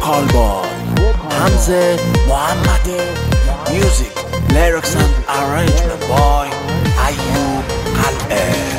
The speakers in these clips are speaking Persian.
Vocal by Hamza Muhammad. Music, lyrics and arrangement by Ayyub Qal'eh.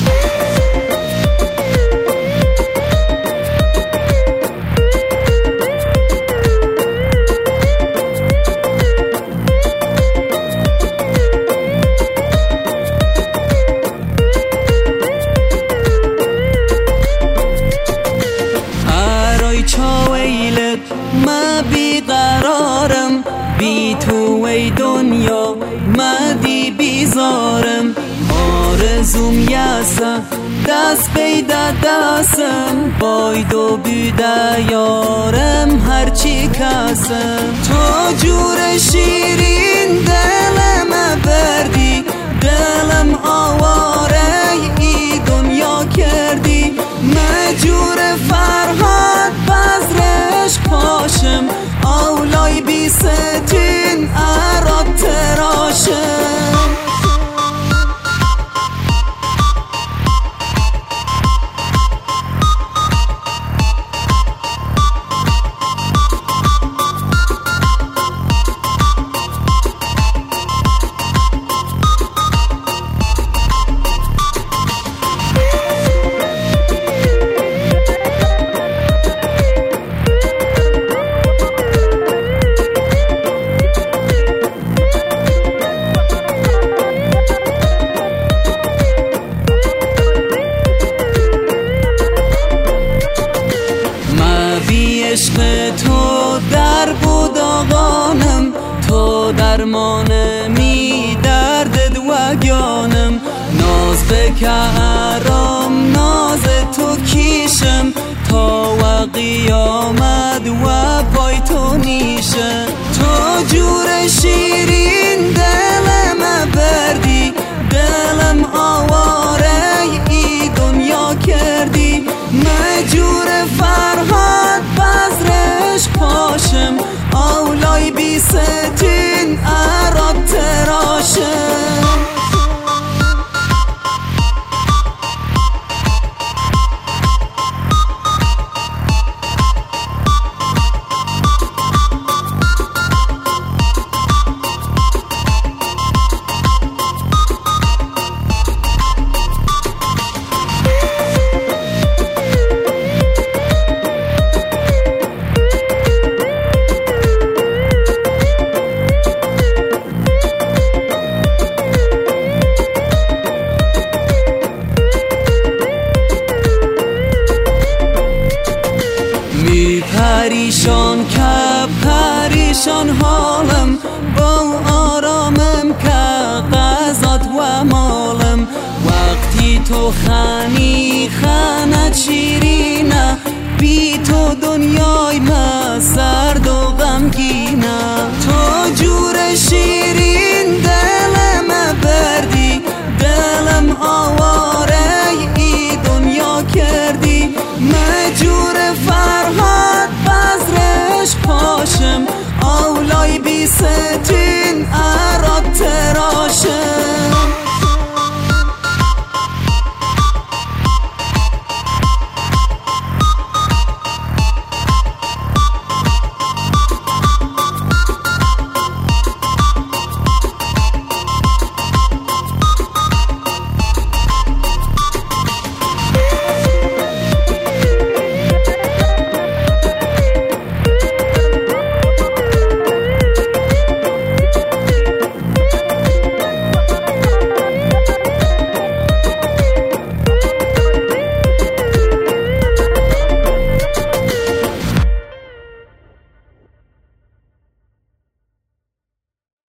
ما بیقرارم بی تو ای دنیا مدی بیزارم آرزوم یاسه دست پیدا دستم بایدو بیده یارم هرچی کسم تو جور شیرین دلم بردی دلم آواره ای دنیا کردی مجور فرهاد بزرش پاشم اولای بی ستین اراد تراشم عشق تو در بود آقانم تو درمانمی دردت وگانم ناز بکرم ناز تو کیشم تا و قیامت و پای تو نیشه تو جور شیرین دلم بردی دلم آواره ای دنیا کردی مجور فرهاد بزرش پاشم اولای بی ستین اراد تراشم پریشان که پریشان حالم با آرامم که قضات و مالم وقتی تو خانی خانت شیرینه بی تو دنیای ما سرد و غمگینه تو جور شیرین دلم بردی دلم آواره ای دنیا کردی مجور فرهاد بزرش پاشم اولای بی ستین